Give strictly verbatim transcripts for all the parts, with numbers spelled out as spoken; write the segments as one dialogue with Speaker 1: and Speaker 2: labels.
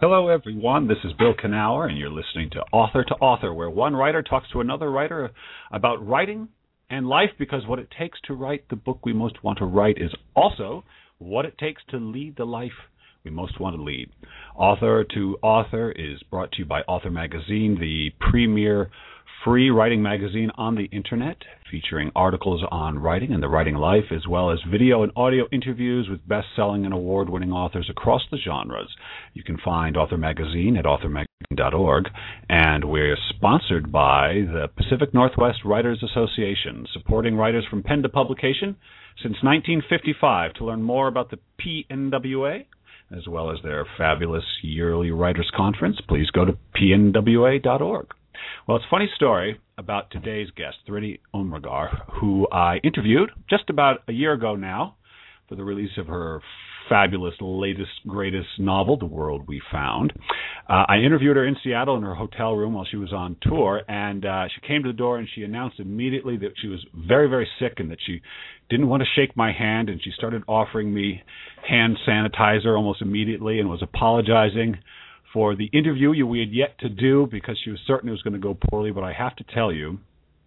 Speaker 1: Hello, everyone. This is Bill Knauer, and you're listening to Author to Author, where one writer talks to another writer about writing and life, because what it takes to write the book we most want to write is also what it takes to lead the life we most want to lead. Author to Author is brought to you by Author Magazine, the premier free writing magazine on the internet, featuring articles on writing and the writing life, as well as video and audio interviews with best-selling and award-winning authors across the genres. You can find Author Magazine at author magazine dot org, and we're sponsored by the Pacific Northwest Writers Association, supporting writers from pen to publication since nineteen fifty-five. To learn more about the P N W A, as well as their fabulous yearly writers' conference, please go to P N W A dot org. Well, it's a funny story about today's guest, Thrity Umrigar, who I interviewed just about a year ago now for the release of her fabulous, latest, greatest novel, The World We Found. Uh, I interviewed her in Seattle in her hotel room while she was on tour, and uh, she came to the door and she announced immediately that she was very, very sick and that she didn't want to shake my hand, and she started offering me hand sanitizer almost immediately and was apologizing for the interview we had yet to do because she was certain it was going to go poorly. But I have to tell you,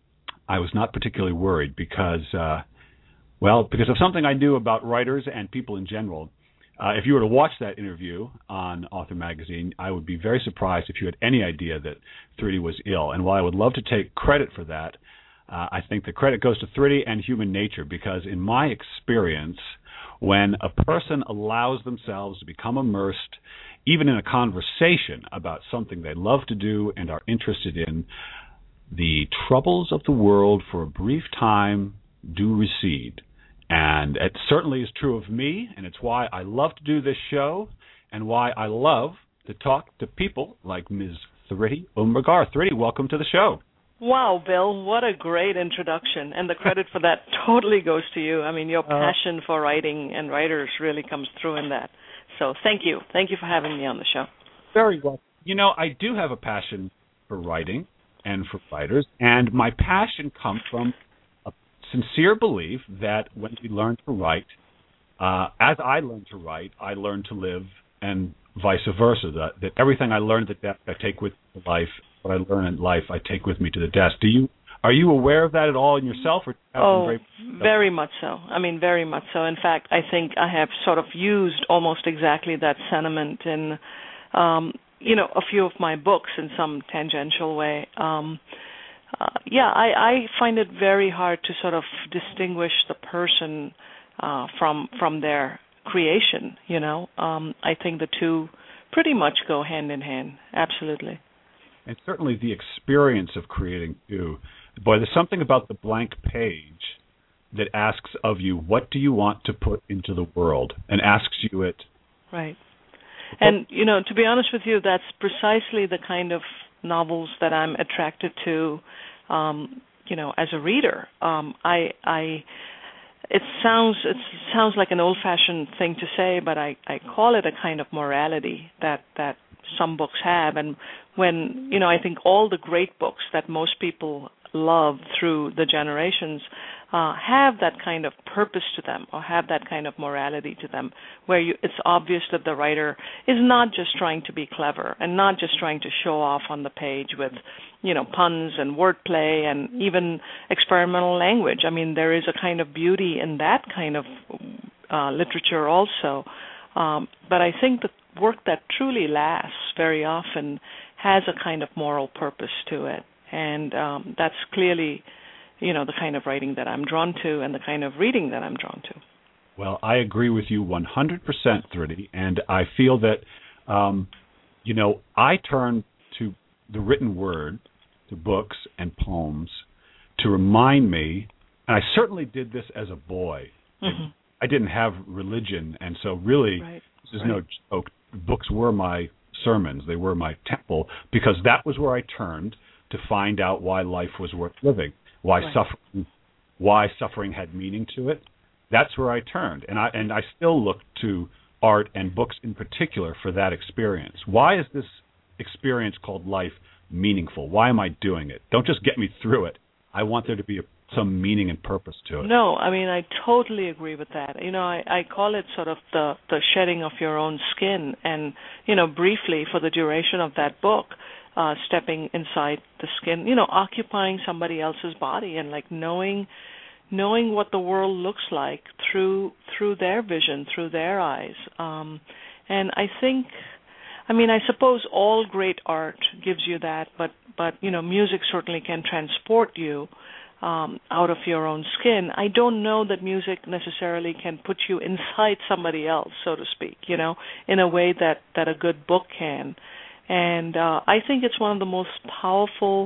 Speaker 1: I was not particularly worried because, uh, well, because of something I knew about writers and people in general. Uh, if you were to watch that interview on Author Magazine, I would be very surprised if you had any idea that Thrity was ill. And while I would love to take credit for that, uh, I think the credit goes to Thrity and human nature, because in my experience, when a person allows themselves to become immersed even in a conversation about something they love to do and are interested in, the troubles of the world for a brief time do recede. And it certainly is true of me, and it's why I love to do this show and why I love to talk to people like Miz Thrity Umrigar. Thrity, welcome to the show.
Speaker 2: Wow, Bill, what a great introduction. And the credit for that totally goes to you. I mean, your passion for writing and writers really comes through in that. So thank you. Thank you for having me on the show.
Speaker 1: Very well. You know, I do have a passion for writing and for writers, and my passion comes from a sincere belief that when we learn to write, uh, as I learn to write, I learn to live, and vice versa, that, that everything I learned at death I take with me to life, what I learn in life I take with me to the desk. Do you Are you aware of that at all in yourself? Or
Speaker 2: oh, very, very much so. I mean, very much so. In fact, I think I have sort of used almost exactly that sentiment in, um, you know, a few of my books in some tangential way. Um, uh, yeah, I, I find it very hard to sort of distinguish the person uh, from from their creation, you know. Um, I think the two pretty much go hand in hand, absolutely.
Speaker 1: And certainly the experience of creating, too. Boy, there's something about the blank page that asks of you, what do you want to put into the world? And asks you it.
Speaker 2: Right. And, you know, to be honest with you, that's precisely the kind of novels that I'm attracted to, um, you know, as a reader. Um, I, I, it sounds it sounds like an old-fashioned thing to say, but I, I call it a kind of morality that, that some books have. And when, you know, I think all the great books that most people love through the generations uh, have that kind of purpose to them, or have that kind of morality to them, where you, it's obvious that the writer is not just trying to be clever and not just trying to show off on the page with, you know, puns and wordplay and even experimental language. I mean, there is a kind of beauty in that kind of uh, literature also. Um, but I think the work that truly lasts very often has a kind of moral purpose to it. And um, that's clearly, you know, the kind of writing that I'm drawn to and the kind of reading that I'm drawn to.
Speaker 1: Well, I agree with you one hundred percent, Thrity, and I feel that, um, you know, I turn to the written word, to books and poems, to remind me, and I certainly did this as a boy.
Speaker 2: Mm-hmm.
Speaker 1: I didn't have religion, and so really,
Speaker 2: right.
Speaker 1: this is
Speaker 2: right.
Speaker 1: no joke. Books were my sermons. They were my temple, because that was where I turned to find out why life was worth living, why
Speaker 2: right.
Speaker 1: suffering, why suffering had meaning to it. That's where I turned, and I and I still look to art and books in particular for that experience. Why is this experience called life meaningful? Why am I doing it? Don't just get me through it. I want there to be a, some meaning and purpose to it.
Speaker 2: No, I mean, I totally agree with that. You know, I, I call it sort of the, the shedding of your own skin. And, you know, briefly, for the duration of that book, uh, stepping inside the skin, you know, occupying somebody else's body and, like, knowing knowing what the world looks like through through their vision, through their eyes. Um, and I think, I mean, I suppose all great art gives you that, but, but you know, music certainly can transport you Um, out of your own skin. I don't know that music necessarily can put you inside somebody else, so to speak, you know, in a way that, that a good book can. And uh, I think it's one of the most powerful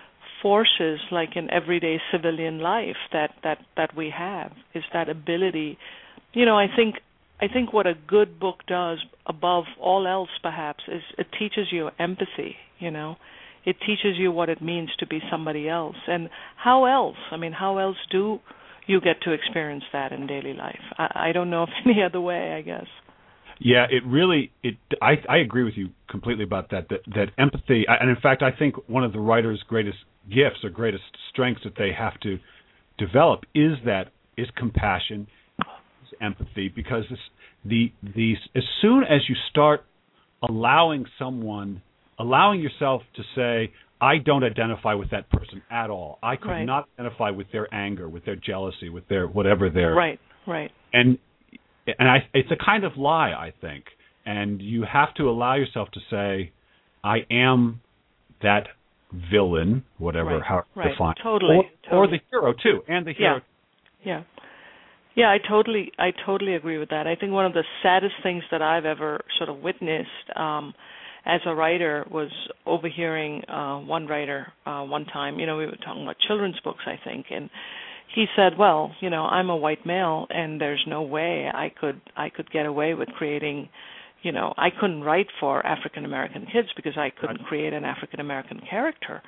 Speaker 2: forces, like in everyday civilian life, that, that, that we have, is that ability. You know, I think I think what a good book does, above all else perhaps, is it teaches you empathy, you know. It teaches you what it means to be somebody else. And how else? I mean, how else do you get to experience that in daily life? I, I don't know of any other way, I guess.
Speaker 1: Yeah, it really, it. I, I agree with you completely about that, that, that empathy, and in fact, I think one of the writer's greatest gifts or greatest strengths that they have to develop is that, is compassion, is empathy, because this, the, the, as soon as you start allowing someone allowing yourself to say, I don't identify with that person at all. I could
Speaker 2: right.
Speaker 1: not identify with their anger, with their jealousy, with their whatever their...
Speaker 2: Right, right.
Speaker 1: And and I, it's a kind of lie, I think. And you have to allow yourself to say, I am that villain, whatever,
Speaker 2: right,
Speaker 1: how
Speaker 2: right.
Speaker 1: defined.
Speaker 2: Totally,
Speaker 1: or,
Speaker 2: totally.
Speaker 1: or the hero, too, and the hero.
Speaker 2: Yeah, yeah. Yeah, I totally, I totally agree with that. I think one of the saddest things that I've ever sort of witnessed um, as a writer was overhearing uh, one writer uh, one time, you know, we were talking about children's books, I think, and he said, well, you know, I'm a white male and there's no way I could I could get away with creating, you know, I couldn't write for African American kids because I couldn't create an African American character.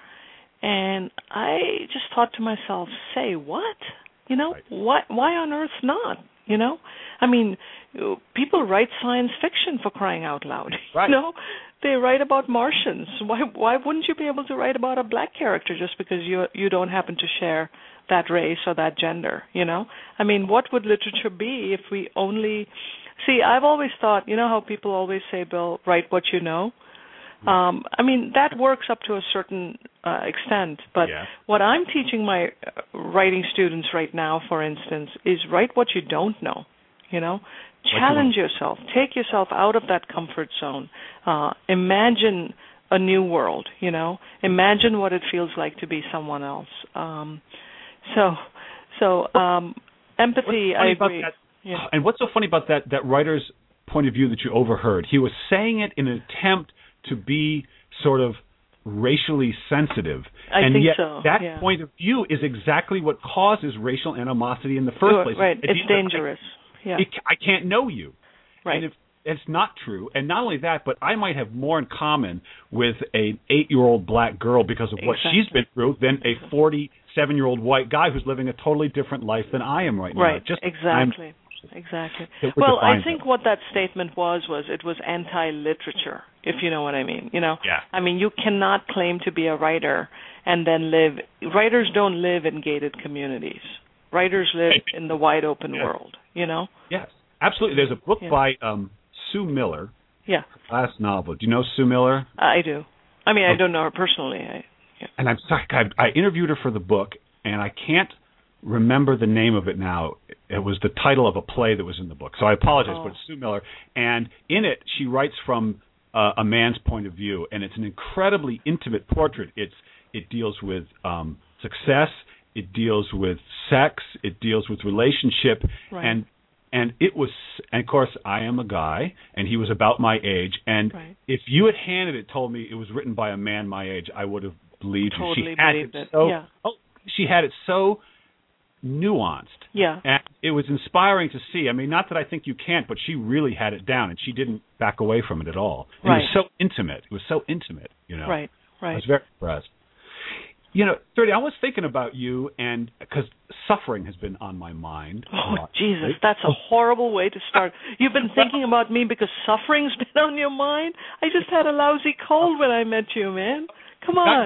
Speaker 2: And I just thought to myself, say what? You know,
Speaker 1: right.
Speaker 2: why why on earth not? You know, I mean, people write science fiction, for crying out loud.
Speaker 1: Right.
Speaker 2: You know, they write about Martians. Why why wouldn't you be able to write about a black character just because you you don't happen to share that race or that gender? You know, I mean, what would literature be if we only see? I've always thought, you know, how people always say, Bill, write what you know. Um, I mean, that works up to a certain uh, extent, but
Speaker 1: yeah.
Speaker 2: what I'm teaching my uh, writing students right now, for instance, is write what you don't know, you know. Challenge yourself. Take yourself out of that comfort zone. Uh, imagine a new world, you know. Imagine what it feels like to be someone else. Um, so, so um, empathy, I agree.
Speaker 1: Yeah. And what's so funny about that, that writer's point of view that you overheard? He was saying it in an attempt to be sort of racially sensitive.
Speaker 2: I
Speaker 1: and
Speaker 2: think
Speaker 1: yet
Speaker 2: so,
Speaker 1: that
Speaker 2: yeah.
Speaker 1: point of view is exactly what causes racial animosity in the first place.
Speaker 2: Right,
Speaker 1: It,
Speaker 2: it's
Speaker 1: it,
Speaker 2: dangerous.
Speaker 1: I,
Speaker 2: yeah.
Speaker 1: it, I can't know you.
Speaker 2: Right.
Speaker 1: And if it's not true, and not only that, but I might have more in common with an eight-year-old black girl because of what
Speaker 2: exactly.
Speaker 1: she's been through than a forty-seven-year-old white guy who's living a totally different life than I am right now.
Speaker 2: Right,
Speaker 1: Just,
Speaker 2: exactly.
Speaker 1: I'm,
Speaker 2: Exactly. Well, I think
Speaker 1: it.
Speaker 2: what that statement was was it was anti-literature, if you know what I mean. You know,
Speaker 1: yeah.
Speaker 2: I mean, you cannot claim to be a writer and then live. Writers don't live in gated communities. Writers live in the wide open
Speaker 1: yes.
Speaker 2: world. You know.
Speaker 1: Yes, absolutely. There's a book
Speaker 2: yeah.
Speaker 1: by um, Sue Miller.
Speaker 2: Yeah.
Speaker 1: Her last novel. Do you know Sue Miller?
Speaker 2: I do. I mean,
Speaker 1: okay.
Speaker 2: I don't know her personally. I, yeah.
Speaker 1: And I'm sorry, I, I interviewed her for the book, and I can't remember the name of it now. It was the title of a play that was in the book. So I apologize,
Speaker 2: oh.
Speaker 1: but it's Sue Miller. And in it, she writes from uh, a man's point of view, and it's an incredibly intimate portrait. It's It deals with um, success. It deals with sex. It deals with relationship.
Speaker 2: Right.
Speaker 1: And and it was, and of course, I am a guy, and he was about my age. And
Speaker 2: right.
Speaker 1: if you had handed it, told me it was written by a man my age, I would have believed
Speaker 2: totally
Speaker 1: you. She had
Speaker 2: believed
Speaker 1: it,
Speaker 2: it.
Speaker 1: so.
Speaker 2: Yeah.
Speaker 1: Oh, she had it so nuanced.
Speaker 2: Yeah.
Speaker 1: And it was inspiring to see. I mean, not that I think you can't, but she really had it down, and she didn't back away from it at all. And
Speaker 2: right.
Speaker 1: It was so intimate. It was so intimate, you know.
Speaker 2: Right, right.
Speaker 1: I was very impressed. You know, Thirty, I was thinking about you, and because suffering has been on my mind.
Speaker 2: Oh, Jesus, that's a horrible way to start. You've been thinking about me because suffering's been on your mind? I just had a lousy cold when I met you, man. Come on.
Speaker 1: You're,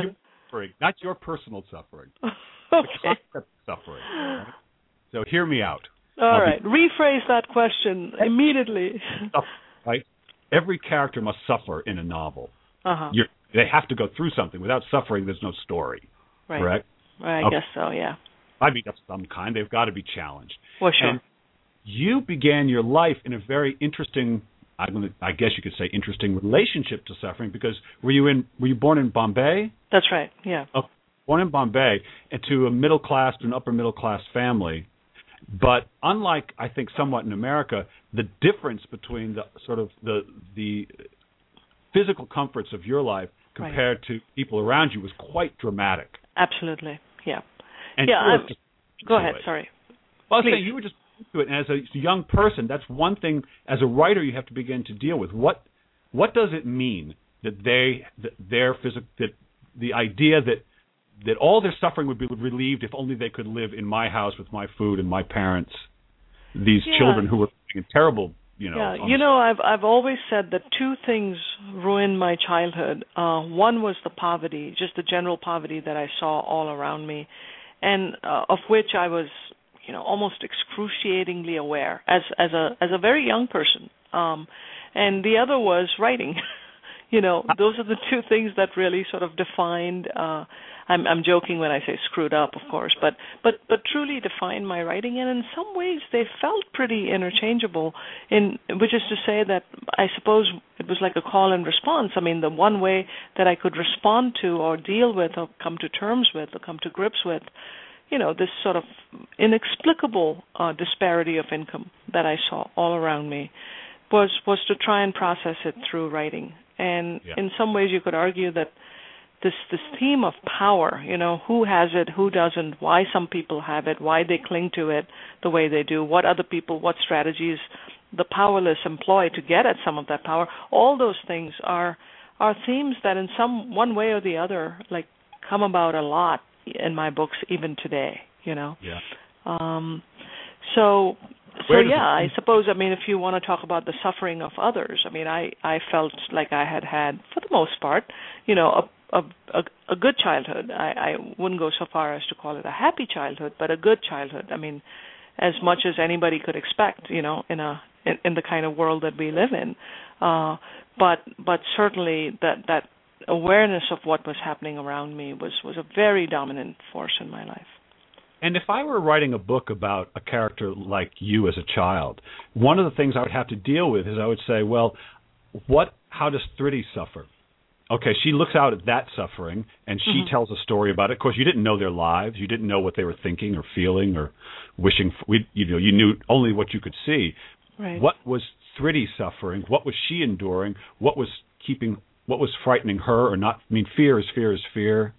Speaker 1: suffering, not your personal suffering.
Speaker 2: Okay.
Speaker 1: The concept of suffering. Right? So hear me out.
Speaker 2: All
Speaker 1: I'll
Speaker 2: right.
Speaker 1: be,
Speaker 2: Rephrase that question immediately.
Speaker 1: Right? Every character must suffer in a novel.
Speaker 2: Uh-huh.
Speaker 1: You're, they have to go through something. Without suffering, there's no story.
Speaker 2: Right.
Speaker 1: Correct?
Speaker 2: I
Speaker 1: okay.
Speaker 2: guess so, yeah.
Speaker 1: I mean, of some kind. They've got to be challenged.
Speaker 2: Well, sure.
Speaker 1: And you began your life in a very interesting, I'm gonna, I guess you could say, interesting relationship to suffering. Because were you in? Were you born in Bombay?
Speaker 2: That's right. Yeah.
Speaker 1: Oh, born in Bombay, and to a middle class, to an upper middle class family. But unlike, I think, somewhat in America, the difference between the sort of the the physical comforts of your life compared right. to people around you was quite dramatic.
Speaker 2: Absolutely. Yeah.
Speaker 1: And
Speaker 2: yeah.
Speaker 1: Just,
Speaker 2: go ahead.
Speaker 1: it.
Speaker 2: Sorry.
Speaker 1: Well, I was saying you were just into it, and as a young person, that's one thing. As a writer, you have to begin to deal with what what does it mean that they that their physical that the idea that that all their suffering would be relieved if only they could live in my house with my food and my parents. These
Speaker 2: yeah.
Speaker 1: children who were in terrible, you know.
Speaker 2: Yeah, you know, I've I've always said that two things ruined my childhood. Uh, one was the poverty, just the general poverty that I saw all around me, and uh, of which I was, you know, almost excruciatingly aware as as a as a very young person. Um, and the other was writing. You know, those are the two things that really sort of defined. Uh, I'm, I'm joking when I say screwed up, of course, but but but truly defined my writing, and in some ways they felt pretty interchangeable. In which is to say that I suppose it was like a call and response. I mean, the one way that I could respond to or deal with or come to terms with or come to grips with, you know, this sort of inexplicable uh, disparity of income that I saw all around me, was was to try and process it through writing. And yeah. in some ways you could argue that this this theme of power, you know, who has it, who doesn't, why some people have it, why they cling to it the way they do, what other people, what strategies the powerless employ to get at some of that power, all those things are are themes that in some one way or the other, like, come about a lot in my books even today, you know.
Speaker 1: Yeah.
Speaker 2: Um, so... So, yeah, I suppose, I mean, if you want to talk about the suffering of others, I mean, I, I felt like I had had, for the most part, you know, a, a, a good childhood. I, I wouldn't go so far as to call it a happy childhood, but a good childhood. I mean, as much as anybody could expect, you know, in a in, in the kind of world that we live in. Uh, but but certainly that, that awareness of what was happening around me was, was a very dominant force in my life.
Speaker 1: And if I were writing a book about a character like you as a child, one of the things I would have to deal with is I would say, well, what? How does Thridi suffer? Okay, she looks out at that suffering, and she mm-hmm. tells a story about it. Of course, you didn't know their lives. You didn't know what they were thinking or feeling or wishing for. We, you know, you knew only what you could see.
Speaker 2: Right.
Speaker 1: What was Thridi suffering? What was she enduring? What was keeping? What was frightening her or not? I mean, fear is fear is fear.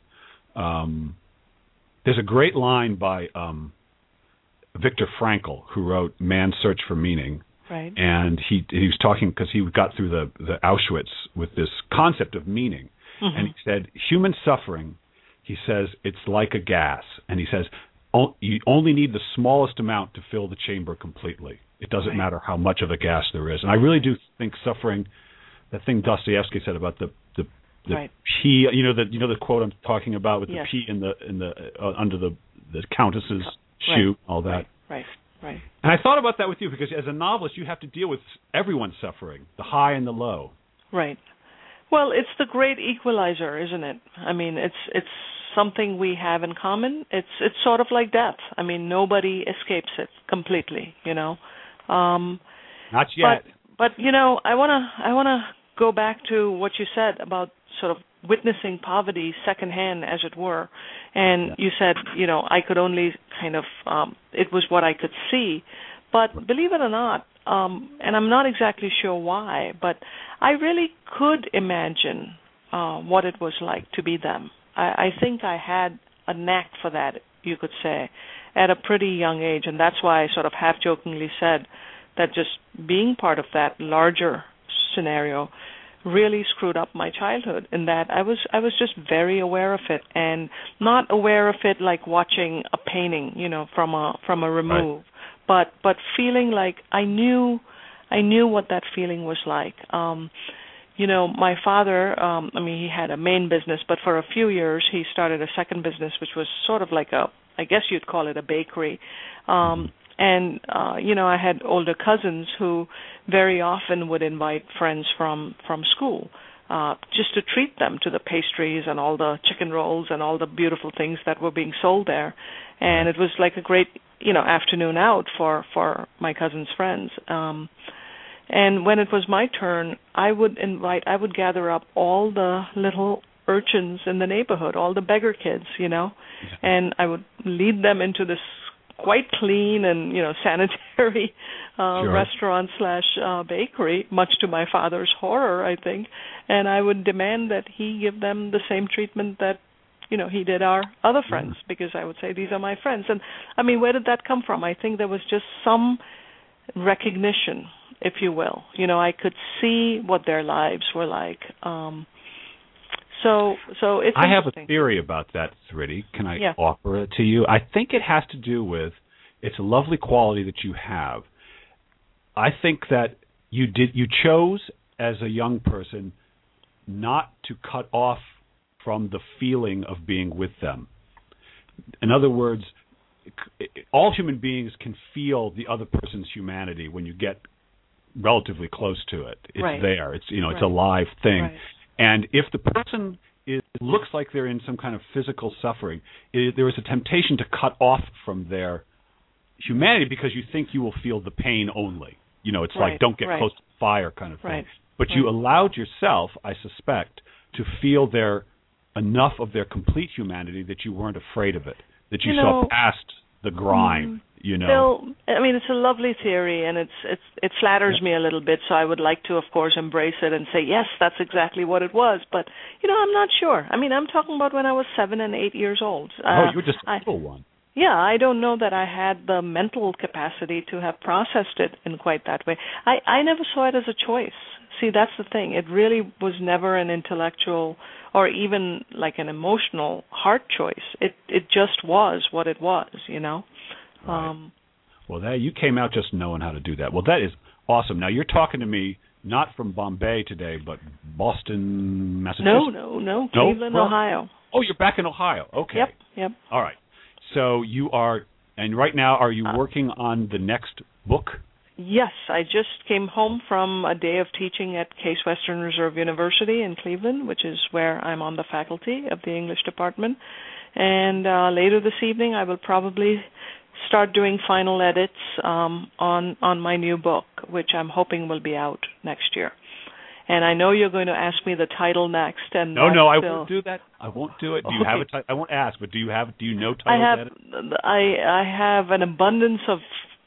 Speaker 1: Um, There's a great line by um, Viktor Frankl, who wrote Man's Search for Meaning.
Speaker 2: Right.
Speaker 1: And he he was talking because he got through the, the Auschwitz with this concept of meaning. Mm-hmm. And he said, human suffering, he says, it's like a gas. And he says, you only need the smallest amount to fill the chamber completely. It doesn't right. matter how much of a gas there is. And I really do think suffering, that thing Dostoevsky said about the the The
Speaker 2: right.
Speaker 1: pea, you know the you know the quote I'm talking about with
Speaker 2: yes.
Speaker 1: the pea in the in the uh, under the the countess's
Speaker 2: right.
Speaker 1: shoe, all that.
Speaker 2: Right, right, right.
Speaker 1: And I thought about that with you because as a novelist, you have to deal with everyone's suffering, the high and the low.
Speaker 2: Right. Well, it's the great equalizer, isn't it? I mean, it's it's something we have in common. It's it's sort of like death. I mean, nobody escapes it completely. You know. Um,
Speaker 1: Not yet.
Speaker 2: But, but you know, I wanna I wanna go back to what you said about sort of witnessing poverty secondhand, as it were. And yeah. you said, you know, I could only kind of, um, it was what I could see. But believe it or not, um, and I'm not exactly sure why, but I really could imagine uh, what it was like to be them. I, I think I had a knack for that, you could say, at a pretty young age. And that's why I sort of half-jokingly said that just being part of that larger scenario really screwed up my childhood, in that I was I was just very aware of it, and not aware of it like watching a painting, you know, from a from a remove, right. but but feeling like I knew I knew what that feeling was like. Um, you know, my father, um, I mean, he had a main business, but for a few years he started a second business, which was sort of like a, I guess you'd call it a bakery. Um, and, uh, you know, I had older cousins who very often would invite friends from, from school uh, just to treat them to the pastries and all the chicken rolls and all the beautiful things that were being sold there. And it was like a great, you know, afternoon out for, for my cousin's friends. Um, and when it was my turn, I would invite, I would gather up all the little urchins in the neighborhood, all the beggar kids, you know, and I would lead them into this quite clean and, you know, sanitary uh,
Speaker 1: sure.
Speaker 2: restaurant slash uh, bakery, much to my father's horror, I think. And I would demand that he give them the same treatment that, you know, he did our other friends, mm. because I would say, these are my friends. And, I mean, where did that come from? I think there was just some recognition, if you will. You know, I could see what their lives were like. Um, so, so it's
Speaker 1: I have a theory about that, Thrity. Can I
Speaker 2: yeah.
Speaker 1: offer it to you? I think it has to do with, it's a lovely quality that you have. I think that you did, you chose as a young person not to cut off from the feeling of being with them. In other words, all human beings can feel the other person's humanity when you get relatively close to it. It's
Speaker 2: right.
Speaker 1: there. It's, you know,
Speaker 2: right.
Speaker 1: it's a live thing.
Speaker 2: Right.
Speaker 1: And if the person is, looks like they're in some kind of physical suffering, it, there is a temptation to cut off from their humanity because you think you will feel the pain only. You know, it's
Speaker 2: right.
Speaker 1: like don't get
Speaker 2: right.
Speaker 1: close to the fire kind of thing.
Speaker 2: Right.
Speaker 1: But
Speaker 2: right.
Speaker 1: you allowed yourself, I suspect, to feel their enough of their complete humanity that you weren't afraid of it, that you,
Speaker 2: you
Speaker 1: saw
Speaker 2: know,
Speaker 1: past the grime. You know,
Speaker 2: Bill, I mean, it's a lovely theory, and it's it's it flatters yeah. me a little bit. So I would like to, of course, embrace it and say, yes, that's exactly what it was. But you know, I'm not sure. I mean, I'm talking about when I was seven and eight years old.
Speaker 1: Oh,
Speaker 2: uh,
Speaker 1: you were just a little
Speaker 2: I,
Speaker 1: one.
Speaker 2: Yeah, I don't know that I had the mental capacity to have processed it in quite that way. I I never saw it as a choice. See, that's the thing. It really was never an intellectual or even like an emotional heart choice. It it just was what it was, you know.
Speaker 1: Right.
Speaker 2: Um,
Speaker 1: well, that you came out just knowing how to do that. Well, that is awesome. Now you're talking to me not from Bombay today, but Boston, Massachusetts.
Speaker 2: No, no, no, Cleveland,
Speaker 1: no?
Speaker 2: Ohio.
Speaker 1: Oh, you're back in Ohio. Okay.
Speaker 2: Yep, yep.
Speaker 1: All right. So you are, and right now, are you working on the next book?
Speaker 2: Yes, I just came home from a day of teaching at Case Western Reserve University in Cleveland, which is where I'm on the faculty of the English department. And uh, later this evening, I will probably start doing final edits um, on on my new book, which I'm hoping will be out next year. And I know you're going to ask me the title next. And
Speaker 1: no, no, I
Speaker 2: still...
Speaker 1: won't do that. I won't do it. Do you
Speaker 2: okay.
Speaker 1: have a title? I won't ask, but do you have? Do you know titles?
Speaker 2: I have.
Speaker 1: Edit?
Speaker 2: I I have an abundance of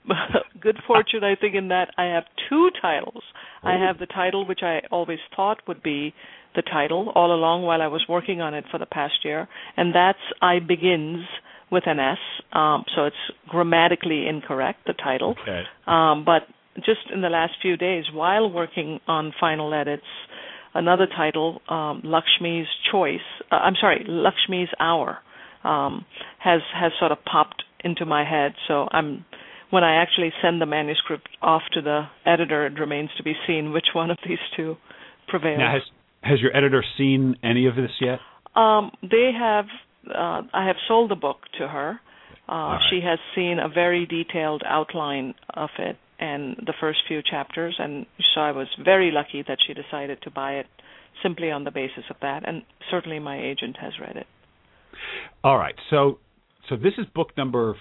Speaker 2: good fortune, I think, in that I have two titles. Oh. I have the title which I always thought would be the title all along while I was working on it for the past year, and that's I Begins with an S. Um, so it's grammatically incorrect, the title.
Speaker 1: Okay.
Speaker 2: Um, but just in the last few days, while working on final edits, another title, um, Lakshmi's Choice, uh, I'm sorry, Lakshmi's Hour, um, has has sort of popped into my head. So I'm, when I actually send the manuscript off to the editor, it remains to be seen which one of these two prevails.
Speaker 1: Now, has has your editor seen any of this yet?
Speaker 2: Um, they have. Uh, I have sold the book to her. Uh,
Speaker 1: right.
Speaker 2: She has seen a very detailed outline of it and the first few chapters, and so I was very lucky that she decided to buy it simply on the basis of that, and certainly my agent has read it.
Speaker 1: All right, so so this is book number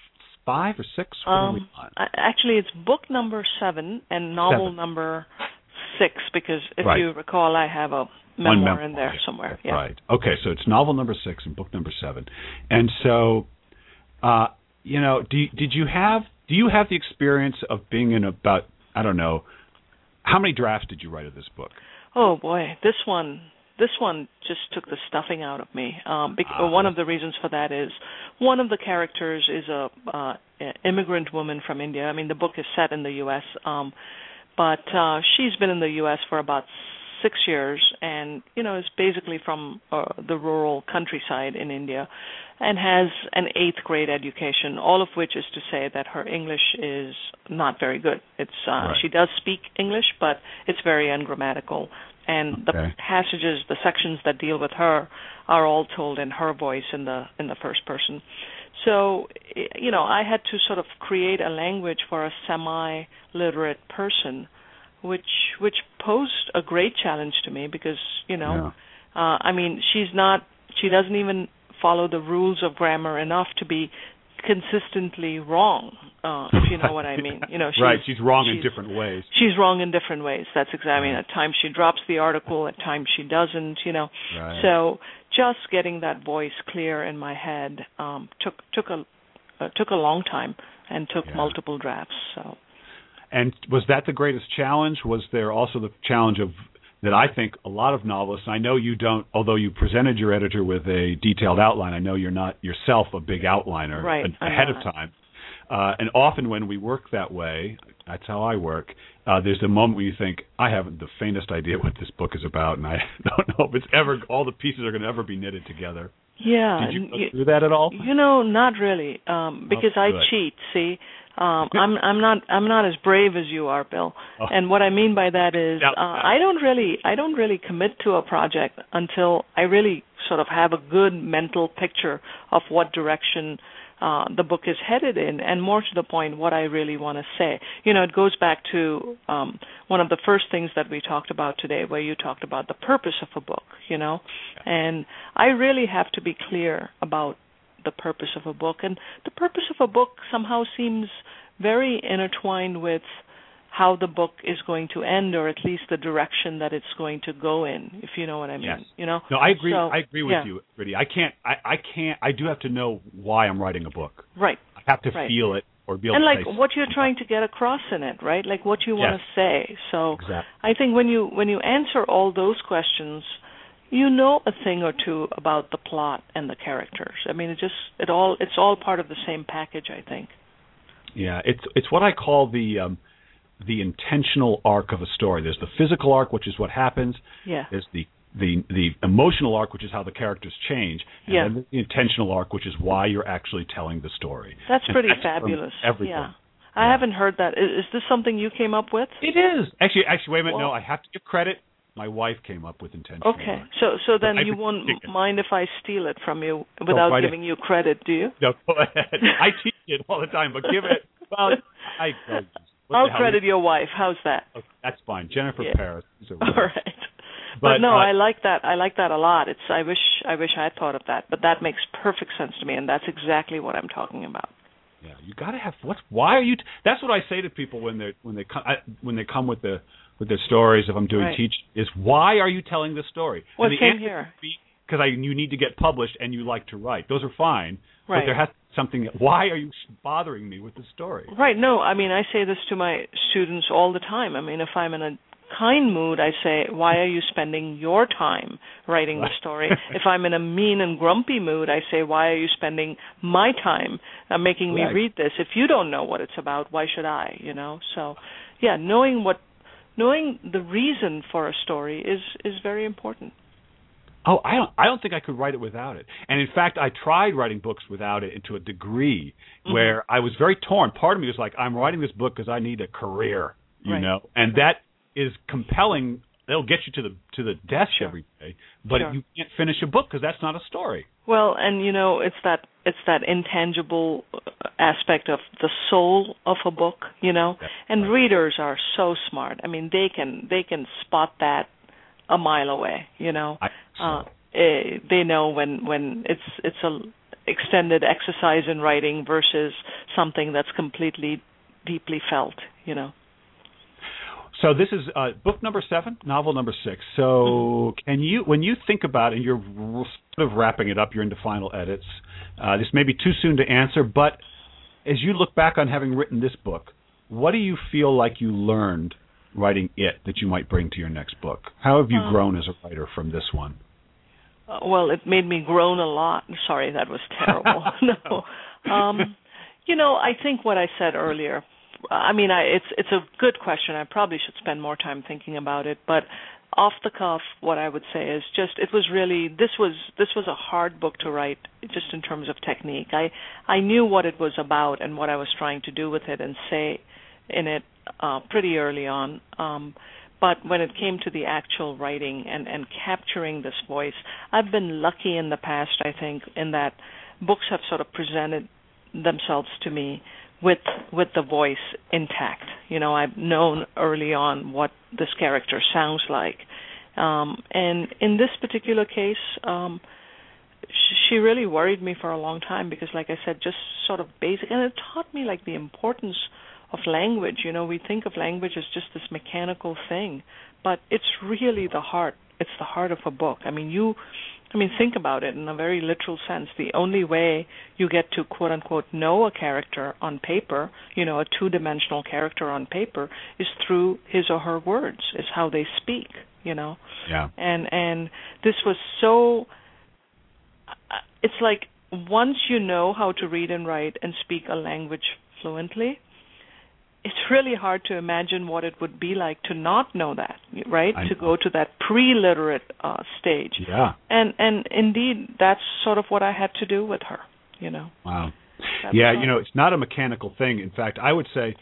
Speaker 1: five or six? What
Speaker 2: um,
Speaker 1: are we on?
Speaker 2: Actually, it's book number seven and novel
Speaker 1: seven.
Speaker 2: number six, because if
Speaker 1: right.
Speaker 2: you recall, I have a memoir, memoir in there somewhere. Yeah.
Speaker 1: Right. Okay, so it's novel number six and book number seven. And so, uh, you know, do you, did you have do you have the experience of being in about, I don't know, how many drafts did you write of this book?
Speaker 2: Oh boy, this one this one just took the stuffing out of me. Um, because
Speaker 1: uh,
Speaker 2: one of the reasons for that is one of the characters is a uh, immigrant woman from India. I mean, the book is set in the U S, um, but uh, she's been in the U S for about six years, and you know is basically from uh, the rural countryside in India, and has an eighth grade education. All of which is to say that her English is not very good. It's uh,
Speaker 1: right.
Speaker 2: She does speak English, but it's very ungrammatical. and
Speaker 1: okay.
Speaker 2: the passages, the sections that deal with her, are all told in her voice in the in the first person. So, you know, I had to sort of create a language for a semi-literate person, which which posed a great challenge to me because, you know, yeah. uh, I mean, she's not, she doesn't even follow the rules of grammar enough to be consistently wrong, uh, if you know what I mean. You know, she's,
Speaker 1: right, she's wrong
Speaker 2: she's,
Speaker 1: in different ways.
Speaker 2: She's wrong in different ways. That's exactly. I mean, at times she drops the article, at times she doesn't. You know,
Speaker 1: right.
Speaker 2: So just getting that voice clear in my head um, took took a uh, took a long time and took
Speaker 1: yeah.
Speaker 2: multiple drafts. So.
Speaker 1: And was that the greatest challenge? Was there also the challenge of that I think a lot of novelists, I know you don't, although you presented your editor with a detailed outline, I know you're not yourself a big outliner
Speaker 2: right,
Speaker 1: ahead of time. Uh, and often when we work that way, that's how I work, uh, there's a moment where you think, I haven't the faintest idea what this book is about, and I don't know if it's ever, all the pieces are going to ever be knitted together.
Speaker 2: Yeah.
Speaker 1: Did you go
Speaker 2: you,
Speaker 1: through that at all?
Speaker 2: You know, not really, um, because
Speaker 1: oh,
Speaker 2: I cheat, see. Um, I'm I'm not I'm not as brave as you are, Bill. Oh. And what I mean by that is uh, I don't really I don't really commit to a project until I really sort of have a good mental picture of what direction uh, the book is headed in, and more to the point, what I really want to say. You know, it goes back to um, one of the first things that we talked about today, where you talked about the purpose of a book. You know, and I really have to be clear about the purpose of a book, and the purpose of a book somehow seems very intertwined with how the book is going to end, or at least the direction that it's going to go in, if you know what I mean.
Speaker 1: Yes.
Speaker 2: You know?
Speaker 1: No, I agree.
Speaker 2: So,
Speaker 1: I agree with
Speaker 2: yeah.
Speaker 1: you, Riddy. I can't. I, I can't. I do have to know why I'm writing a book.
Speaker 2: Right.
Speaker 1: I have to
Speaker 2: right.
Speaker 1: feel it or be able
Speaker 2: and
Speaker 1: to.
Speaker 2: like
Speaker 1: say
Speaker 2: what you're trying to get across in it, right? Like what you want
Speaker 1: yes.
Speaker 2: to say. So
Speaker 1: exactly.
Speaker 2: I think when you when you answer all those questions, you know a thing or two about the plot and the characters. I mean, it just it all it's all part of the same package, I think.
Speaker 1: Yeah, it's it's what I call the um, the intentional arc of a story. There's the physical arc, which is what happens.
Speaker 2: Yeah.
Speaker 1: There's the the the emotional arc, which is how the characters change. And
Speaker 2: yeah.
Speaker 1: then the intentional arc, which is why you're actually telling the story.
Speaker 2: That's
Speaker 1: and
Speaker 2: pretty
Speaker 1: that's
Speaker 2: fabulous.
Speaker 1: Everything.
Speaker 2: Yeah.
Speaker 1: Yeah.
Speaker 2: I haven't heard that. Is, is this something you came up with?
Speaker 1: It is. Actually, actually, wait a minute.
Speaker 2: Well,
Speaker 1: no, I have to give credit. My wife came up with intentional
Speaker 2: Okay.
Speaker 1: arc.
Speaker 2: So so then
Speaker 1: but
Speaker 2: you
Speaker 1: I
Speaker 2: won't
Speaker 1: chicken.
Speaker 2: mind if I steal it from you without
Speaker 1: no,
Speaker 2: giving you credit, do you?
Speaker 1: No, go ahead. I teach it all the time, but give it. Well, I. Oh,
Speaker 2: I'll credit your wife. How's that?
Speaker 1: Okay, that's fine. Jennifer
Speaker 2: yeah.
Speaker 1: Paris. Is a
Speaker 2: all right. But,
Speaker 1: but
Speaker 2: no,
Speaker 1: uh,
Speaker 2: I like that. I like that a lot. It's. I wish. I wish I had thought of that. But that makes perfect sense to me, and that's exactly what I'm talking about.
Speaker 1: Yeah, you got to have. What? Why are you? T- that's what I say to people when they when they come I, when they come with the with their stories. If I'm doing
Speaker 2: right.
Speaker 1: teach, is why are you telling this story?
Speaker 2: Well,
Speaker 1: and the
Speaker 2: same
Speaker 1: answer
Speaker 2: here.
Speaker 1: Because I you need to get published and you like to write. Those are fine.
Speaker 2: Right.
Speaker 1: But there has to be something. Why are you bothering me with the story?
Speaker 2: Right. No, I mean I say this to my students all the time. I mean, if I'm in a kind mood, I say, why are you spending your time writing the story? If I'm in a mean and grumpy mood, I say, why are you spending my time uh, making
Speaker 1: right.
Speaker 2: me read this? If you don't know what it's about, why should I? You know. So, yeah, knowing what, knowing the reason for a story is is very important.
Speaker 1: Oh, I don't. I don't think I could write it without it. And in fact, I tried writing books without it to a degree, mm-hmm. where I was very torn. Part of me was like, I'm writing this book because I need a career, you
Speaker 2: right.
Speaker 1: know, and that is compelling. They'll get you to the to the desk
Speaker 2: sure.
Speaker 1: every day, but
Speaker 2: sure.
Speaker 1: you can't finish a book because that's not a story.
Speaker 2: Well, and you know, it's that it's that intangible aspect of the soul of a book, you know,
Speaker 1: That's
Speaker 2: and
Speaker 1: right.
Speaker 2: readers are so smart. I mean, they can they can spot that a mile away, you know.
Speaker 1: I, so.
Speaker 2: uh, eh, they know when when it's it's a extended exercise in writing versus something that's completely deeply felt, you know.
Speaker 1: So this is uh, book number seven, novel number six. So mm-hmm. can you, when you think about it, and you're sort of wrapping it up, you're into final edits. Uh, this may be too soon to answer, but as you look back on having written this book, what do you feel like you learned writing it that you might bring to your next book? How have you um, grown as a writer from this one?
Speaker 2: Uh, well, it made me groan a lot. Sorry, that was terrible. no, um, you know, I think what I said earlier. I mean, I, it's it's a good question. I probably should spend more time thinking about it. But off the cuff, what I would say is just it was really this was this was a hard book to write, just in terms of technique. I I knew what it was about and what I was trying to do with it and say in it uh, pretty early on. Um, but when it came to the actual writing and, and capturing this voice, I've been lucky in the past, I think, in that books have sort of presented themselves to me with with the voice intact. You know, I've known early on what this character sounds like. Um, and in this particular case, um, sh- she really worried me for a long time because, like I said, just sort of basic, and it taught me like the importance of language. You know, we think of language as just this mechanical thing, but it's really the heart. It's the heart of a book. I mean, you, I mean, think about it in a very literal sense. The only way you get to quote unquote know a character on paper, you know, a two-dimensional character on paper, is through his or her words, is how they speak. You know,
Speaker 1: yeah,
Speaker 2: and and this was so. It's like once you know how to read and write and speak a language fluently, it's really hard to imagine what it would be like to not know that, right?
Speaker 1: I
Speaker 2: to
Speaker 1: know.
Speaker 2: go to that pre-literate uh, stage.
Speaker 1: Yeah,
Speaker 2: and and indeed, that's sort of what I had to do with her. You know.
Speaker 1: Wow.
Speaker 2: That
Speaker 1: Yeah,
Speaker 2: was
Speaker 1: you know, it's not a mechanical thing. In fact, I would say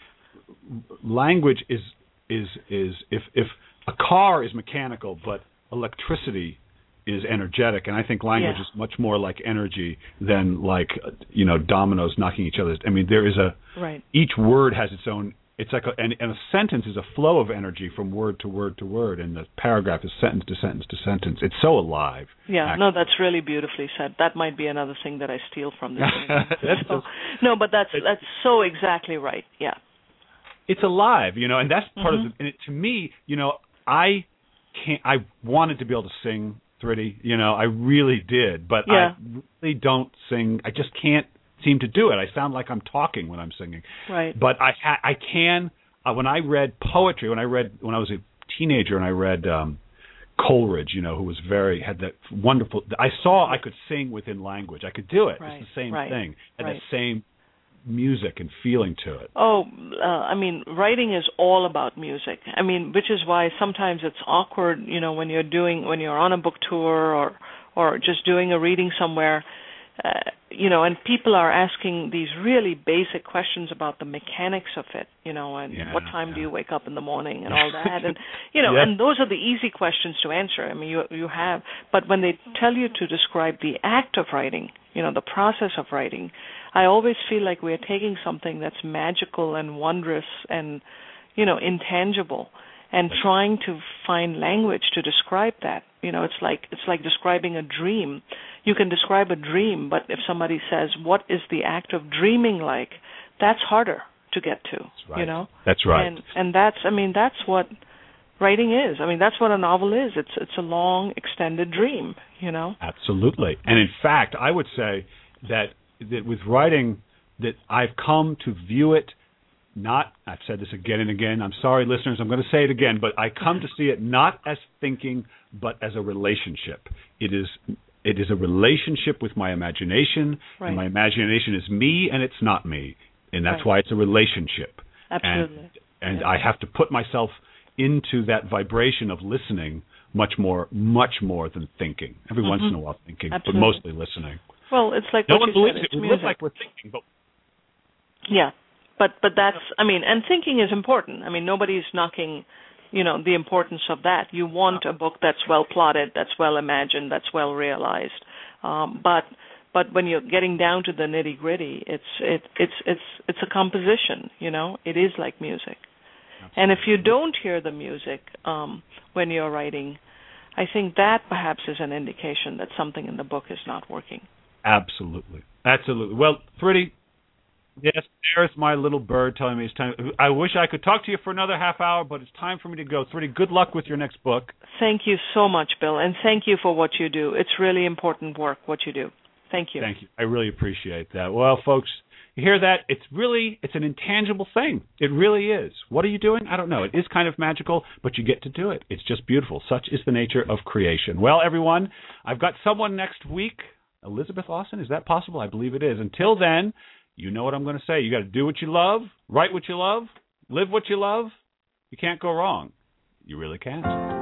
Speaker 1: language is is is if if a car is mechanical, but electricity is energetic, and I think language
Speaker 2: Yeah.
Speaker 1: is much more like energy than like you know dominoes knocking each other. I mean, there is a
Speaker 2: right.
Speaker 1: each word has its own. It's like a, and, and a sentence is a flow of energy from word to word to word, and the paragraph is sentence to sentence to sentence. It's so alive.
Speaker 2: Yeah,
Speaker 1: actually.
Speaker 2: no, that's really beautifully said. That might be another thing that I steal from this.
Speaker 1: That's
Speaker 2: so,
Speaker 1: just,
Speaker 2: no, but that's that's so exactly right. Yeah.
Speaker 1: it's alive, you know, and that's part
Speaker 2: Mm-hmm.
Speaker 1: of it. And it, to me, you know, I can't. I wanted to be able to sing, Thritty. You know, I really did, but
Speaker 2: Yeah.
Speaker 1: I really don't sing. I just can't seem to do it. I sound like I'm talking when I'm singing.
Speaker 2: Right.
Speaker 1: But I ha- I can. Uh, when I read poetry, when I read when I was a teenager, and I read um, Coleridge, you know, who was very had that wonderful. I saw I could sing within language. I could do it.
Speaker 2: Right.
Speaker 1: It's the same
Speaker 2: Right.
Speaker 1: thing, and
Speaker 2: Right.
Speaker 1: the same music and feeling to it.
Speaker 2: Oh, uh, I mean, writing is all about music. I mean, which is why sometimes it's awkward, you know, when you're doing when you're on a book tour or or just doing a reading somewhere, uh, you know, and people are asking these really basic questions about the mechanics of it, you know, and
Speaker 1: Yeah,
Speaker 2: what time
Speaker 1: yeah.
Speaker 2: do you wake up in the morning and all that, and you know,
Speaker 1: Yeah.
Speaker 2: and those are the easy questions to answer. I mean, you you have, but when they tell you to describe the act of writing, you know, the process of writing, I always feel like we're taking something that's magical and wondrous and, you know, intangible, and trying to find language to describe that. You know, it's like it's like describing a dream. You can describe a dream, but if somebody says, "What is the act of dreaming like?" that's harder to get to.
Speaker 1: That's right.
Speaker 2: You know,
Speaker 1: That's right.
Speaker 2: And and that's I mean that's what writing is. I mean that's what a novel is. It's it's a long, extended dream. You know.
Speaker 1: Absolutely. And in fact, I would say that that with writing, that I've come to view it not, I've said this again and again, I'm sorry, listeners, I'm going to say it again, but I come to see it not as thinking, but as a relationship. It is it is a relationship with my imagination,
Speaker 2: Right.
Speaker 1: and my imagination is me, and it's not me. And that's
Speaker 2: Right.
Speaker 1: why it's a relationship.
Speaker 2: Absolutely.
Speaker 1: And, and
Speaker 2: Yeah.
Speaker 1: I have to put myself into that vibration of listening much more, much more than thinking. Every
Speaker 2: Mm-hmm.
Speaker 1: once in a while thinking,
Speaker 2: Absolutely.
Speaker 1: but mostly listening.
Speaker 2: Well, it's like
Speaker 1: No
Speaker 2: what
Speaker 1: one
Speaker 2: you
Speaker 1: believes
Speaker 2: said.
Speaker 1: it.
Speaker 2: It's
Speaker 1: We
Speaker 2: music.
Speaker 1: look like we're thinking, but
Speaker 2: Yeah, but but that's I mean, and thinking is important. I mean, nobody's knocking, you know, the importance of that. You want a book that's well plotted, that's well imagined, that's well realized. Um, but but when you're getting down to the nitty gritty, it's it it's it's it's a composition. You know, it is like music. And if you don't hear the music um, when you're writing, I think that perhaps is an indication that something in the book is not working.
Speaker 1: Absolutely. Absolutely. Well, Thritty, yes, there's my little bird telling me it's time. I wish I could talk to you for another half hour, but it's time for me to go. Thritty, good luck with your next book.
Speaker 2: Thank you so much, Bill, and thank you for what you do. It's really important work, what you do. Thank you.
Speaker 1: Thank you. I really appreciate that. Well, folks, you hear that? It's really, it's an intangible thing. It really is. What are you doing? I don't know. It is kind of magical, but you get to do it. It's just beautiful. Such is the nature of creation. Well, everyone, I've got someone next week. Elizabeth Austin, is that possible? I believe it is. Until then, you know what I'm going to say. You got to do what you love, write what you love, live what you love. You can't go wrong. You really can't.